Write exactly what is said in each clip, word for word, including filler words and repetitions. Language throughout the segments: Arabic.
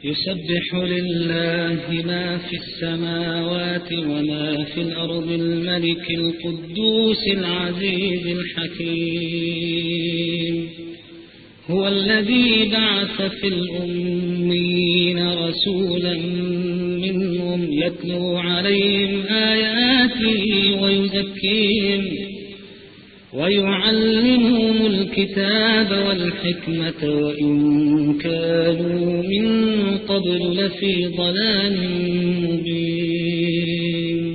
يسبح لله ما في السماوات وما في الأرض الملك القدوس العزيز الحكيم. هو الذي بعث في الأمين رسولا منهم يتلو عليهم آياته ويزكيهم ويعلمهم الكتاب والحكمة وإن كانوا من قبل لفي ضلال مبين.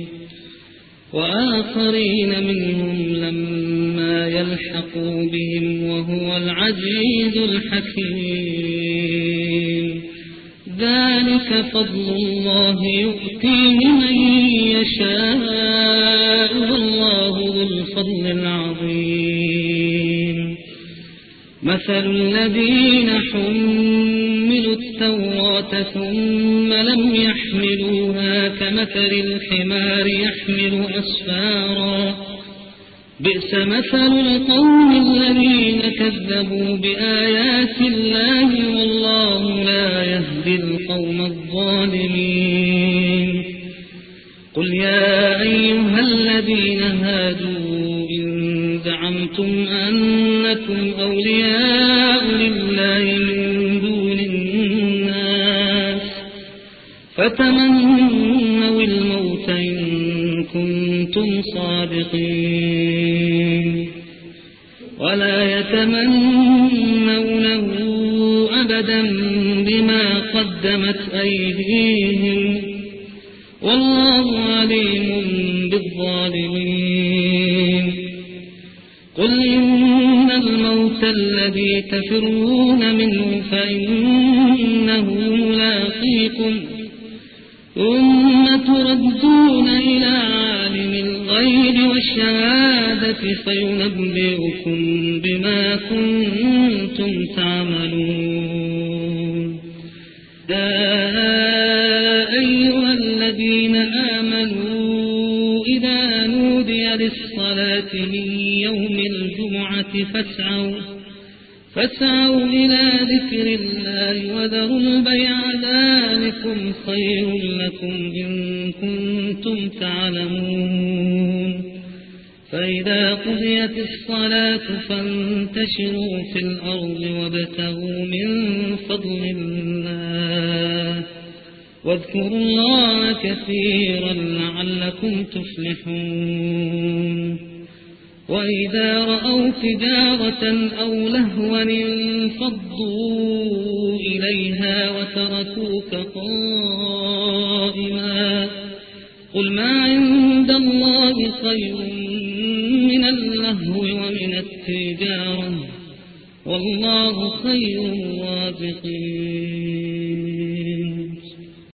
وآخرين منهم لما يلحقوا بهم وهو العزيز الحكيم. ذلك فضل الله يؤتيه من يشاء والله ذو الفضل العظيم. مثل الذين حملوا التوراة ثم لم يحملوها كمثل الحمار يحمل أسفارا بئس مثل القوم الذين كذبوا بآيات الله والله لا يهدي القوم الظالمين. قل يا أيها الذين هادوا إن زعمتم أنكم أولياء لله من دون الناس فتمنوا الموت إن كنتم صادقين ولا يتمنونه أبدا بما قدمت أيديهم والله عليم بالظالمين. قل إن الموت الذي تفرون منه فإنه ملاقيكم ثم تردون إلى عالم الغيب والشهادة فينبئكم بما كنتم تعملون. يا أيها الذين آمنوا إذا نودي للصلاة من يوم الجمعة فاسعوا فاسعوا إلى ذكر الله وذروا البيع ذلكم خير لكم إن كنتم تعلمون. فإذا قضيت الصلاة فانتشروا في الأرض وابتغوا من فضل الله واذكروا الله كثيرا لعلكم تفلحون. وإذا رأوا تجارة أو لهوا انفضوا إليها وتركوك قائما قل ما عند الله خير من اللهو ومن التجارة والله خير الرازقين.